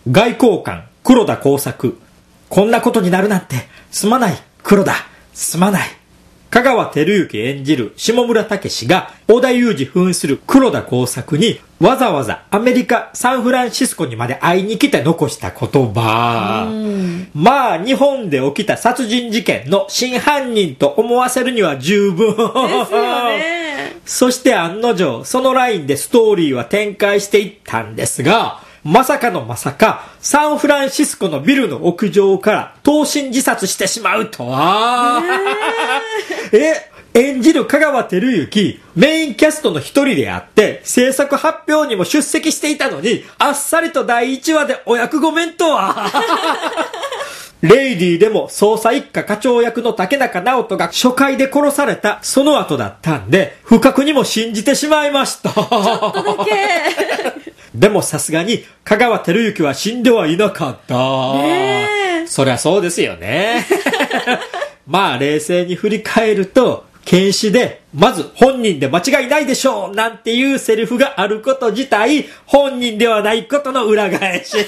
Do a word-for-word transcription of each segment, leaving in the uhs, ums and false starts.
外交官黒田耕作。こんなことになるなんてすまない黒田、すまない。香川照之演じる下村武史が織田裕二扮する黒田耕作にわざわざアメリカサンフランシスコにまで会いに来て残した言葉。まあ日本で起きた殺人事件の真犯人と思わせるには十分ですよね。そして案の定そのラインでストーリーは展開していったんですが、まさかのまさかサンフランシスコのビルの屋上から投身自殺してしまうとは、え演じる香川照之メインキャストの一人であって制作発表にも出席していたのに、あっさりとだいいちわでお役御免とはレイディーでも捜査一課課長役の竹中直人が初回で殺されたその後だったんで、不覚にも信じてしまいました。ちょっとだけでもさすがに香川照之は死んではいなかった、ね、そりゃそうですよねまあ冷静に振り返ると、検視でまず本人で間違いないでしょうなんていうセリフがあること自体本人ではないことの裏返し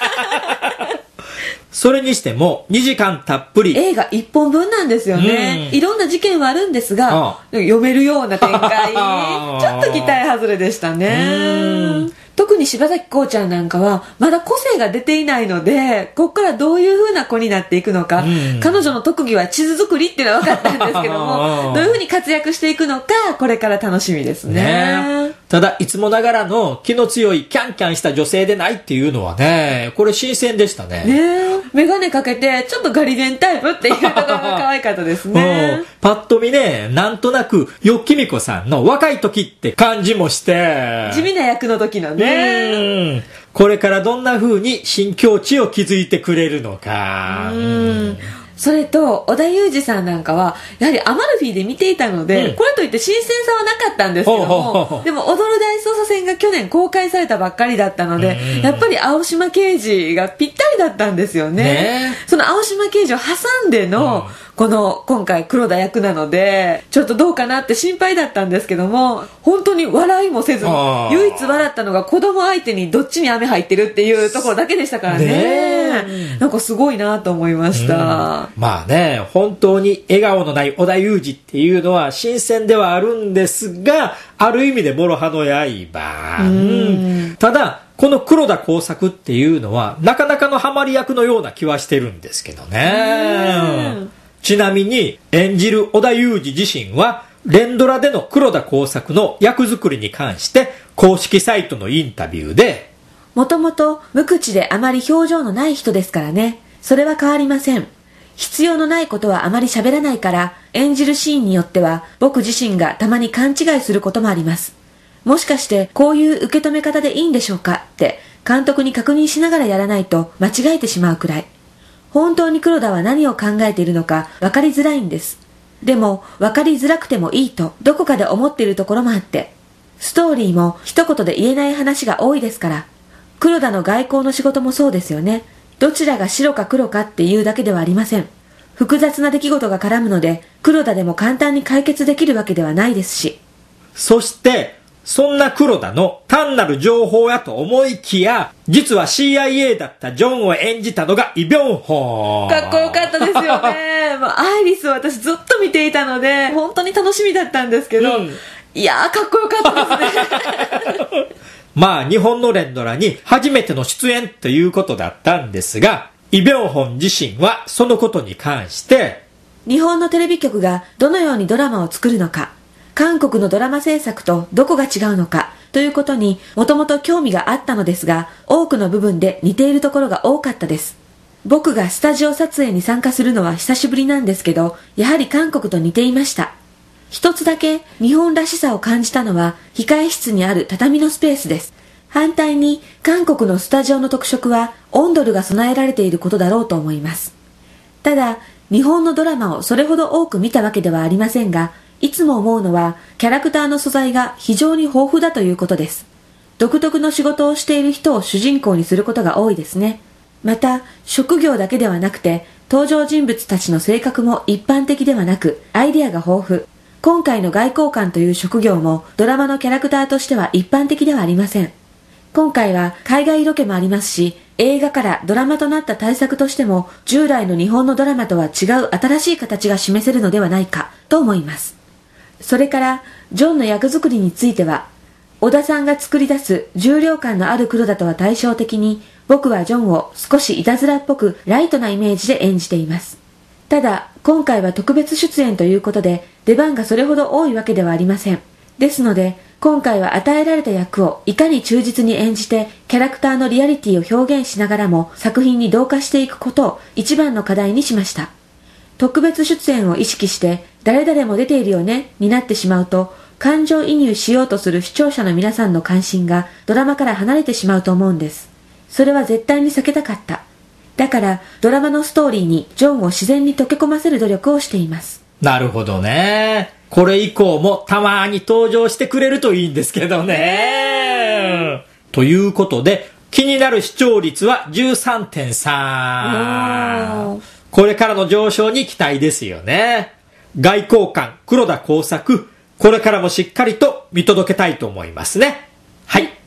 それにしてもにじかんたっぷり、 映画いっぽんぶんなんですよね、うん、いろんな事件はあるんですが、ああ読めるような展開ちょっと期待外れでしたね。特に柴咲コウちゃんなんかはまだ個性が出ていないので、ここからどういう風な子になっていくのか、うん、彼女の特技は地図作りっていうのは分かったんですけどもどういう風に活躍していくのかこれから楽しみです ね, ねただいつもながらの気の強いキャンキャンした女性でないっていうのはね、これ新鮮でしたね。 ねメガネかけてちょっとガリ勉タイプっていうところが可愛かったですねパッと見ね、なんとなくよっきみこさんの若い時って感じもして地味な役の時のね、 うんこれからどんな風に新境地を築いてくれるのか。 うんそれと織田裕二さんなんかはやはりアマルフィで見ていたので、うん、これといって新鮮さはなかったんですけども、でも踊る大捜査線が去年公開されたばっかりだったので、やっぱり青島刑事がぴったりだったんですよ ね, ねその青島刑事を挟んでの、うんこの今回黒田役なのでちょっとどうかなって心配だったんですけども、本当に笑いもせずに唯一笑ったのが子供相手にどっちに飴入ってるっていうところだけでしたから ね, ねなんかすごいなと思いました、うん、 まあね本当に笑顔のない織田裕二っていうのは新鮮ではあるんですが、ある意味で諸刃の刃、うん、ただこの黒田耕作っていうのはなかなかのハマり役のような気はしてるんですけどね。ちなみに演じる織田裕二自身は連ドラでの黒田耕作の役作りに関して公式サイトのインタビューで、 もともと無口であまり表情のない人ですからね。それは変わりません。必要のないことはあまり喋らないから、演じるシーンによっては僕自身がたまに勘違いすることもあります。もしかしてこういう受け止め方でいいんでしょうかって監督に確認しながらやらないと間違えてしまうくらい。本当に黒田は何を考えているのか分かりづらいんです。でも分かりづらくてもいいとどこかで思っているところもあって、ストーリーも一言で言えない話が多いですから。黒田の外交の仕事もそうですよね。どちらが白か黒かっていうだけではありません。複雑な出来事が絡むので黒田でも簡単に解決できるわけではないですし。 そしてそんな黒田の単なる情報やと思いきや、実は シーアイエー だったジョンを演じたのがイ・ビョンホン。 かっこよかったですよねもうアイリスを私ずっと見ていたので本当に楽しみだったんですけど、うん、いやーかっこよかったですねまあ日本の連ドラに初めての出演ということだったんですが、イ・ビョンホン自身はそのことに関して日本のテレビ局がどのようにドラマを作るのか、韓国のドラマ制作とどこが違うのかということにもともと興味があったのですが、多くの部分で似ているところが多かったです。僕がスタジオ撮影に参加するのは久しぶりなんですけど、やはり韓国と似ていました。一つだけ日本らしさを感じたのは控え室にある畳のスペースです。反対に韓国のスタジオの特色はオンドルが備えられていることだろうと思います。ただ日本のドラマをそれほど多く見たわけではありませんが、いつも思うのはキャラクターの素材が非常に豊富だということです。独特の仕事をしている人を主人公にすることが多いですね。また職業だけではなくて登場人物たちの性格も一般的ではなくアイデアが豊富。今回の外交官という職業もドラマのキャラクターとしては一般的ではありません。今回は海外ロケもありますし、 映画からドラマとなった大作としても従来の日本のドラマとは違う新しい形が示せるのではないかと思います。それからジョンの役作りについては、小田さんが作り出す重量感のある黒田とは対照的に、僕はジョンを少しいたずらっぽくライトなイメージで演じています。ただ今回は特別出演ということで出番がそれほど多いわけではありません。ですので今回は与えられた役をいかに忠実に演じてキャラクターのリアリティを表現しながらも作品に同化していくことを一番の課題にしました。特別出演を意識して誰々も出ているよねになってしまうと、感情移入しようとする視聴者の皆さんの関心がドラマから離れてしまうと思うんです。それは絶対に避けたかった。だからドラマのストーリーにジョンを自然に溶け込ませる努力をしています。 なるほどね。これ以降もたまに登場してくれるといいんですけどね。ということで気になる視聴率は じゅうさんてんさん。これからの上昇に期待ですよね。外交官黒田耕作、これからもしっかりと見届けたいと思いますね。はい。